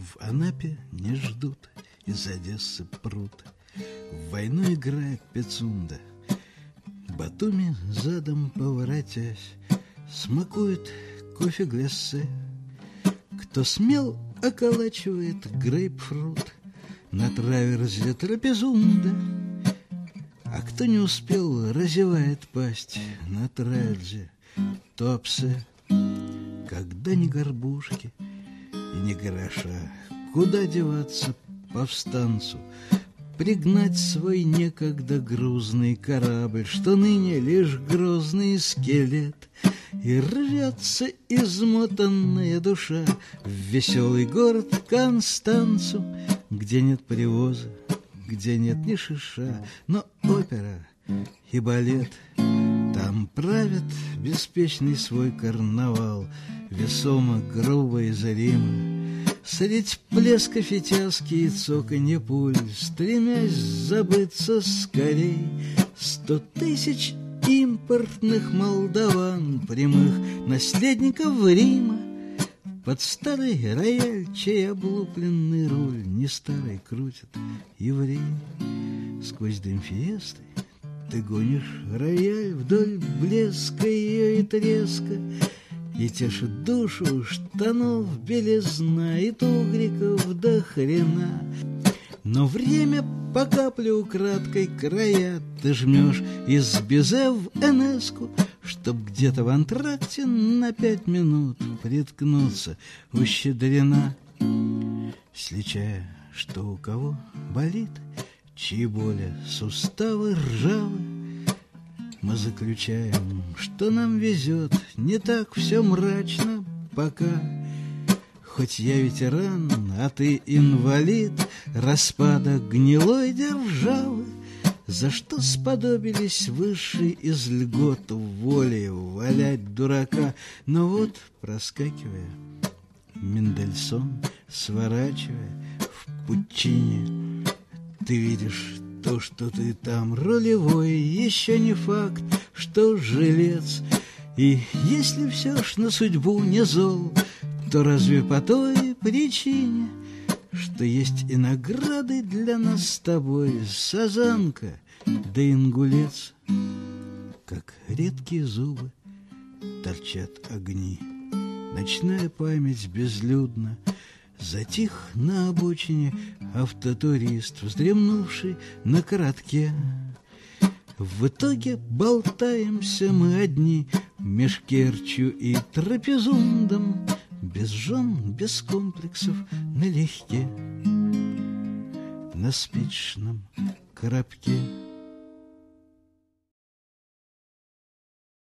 В Анапе не ждут, из Одессы прут. В войну играет Пицунда. Батуми, задом поворотясь, смакует кофе глассе. Кто смел, околачивает грейпфрут на траверзе трапезунда. А кто не успел, разевает пасть на траверзе топсе. Когда ни горбушки и ни гроша, куда деваться повстанцу? Пригнать свой некогда грузный корабль, что ныне лишь грозный скелет, и рвется измотанная душа в веселый город Констанцу, где нет привоза, где нет ни шиша, но опера и балет. Там правят беспечный свой карнавал, весомо, грубо и зримо. Средь плеска фитяски и цоканье пуль, стремясь забыться скорей, 100 тысяч импортных молдаван, прямых наследников Рима, под старый рояль, чей облупленный руль не старый крутит еврей. Сквозь дым фиесты ты гонишь рояль вдоль блеска ее и треска, и тешит душу штанов белизна и тугриков до хрена. Но время по капле украдкой края ты жмешь из безе в энеску, чтоб где-то в антракте на 5 минут приткнуться у Щедрина. Сличая, что у кого болит, чьи боли суставы ржавы, мы заключаем, что нам везет, не так все мрачно пока. Хоть я ветеран, а ты инвалид распада гнилой державы, за что сподобились высшие из льгот воли валять дурака. Но вот, проскакивая, Мендельсон, сворачивая в Пуччине, ты видишь то, что ты там ролевой, еще не факт, что жилец. И если все ж на судьбу не зол, то разве по той причине, что есть и награды для нас с тобой, сазанка да ингулец? Как редкие зубы торчат огни, ночная память безлюдна. Затих на обочине автотурист, вздремнувший на коротке. В итоге болтаемся мы одни меж Керчью и Трапезундом, без жен, без комплексов, налегке. На спичном коробке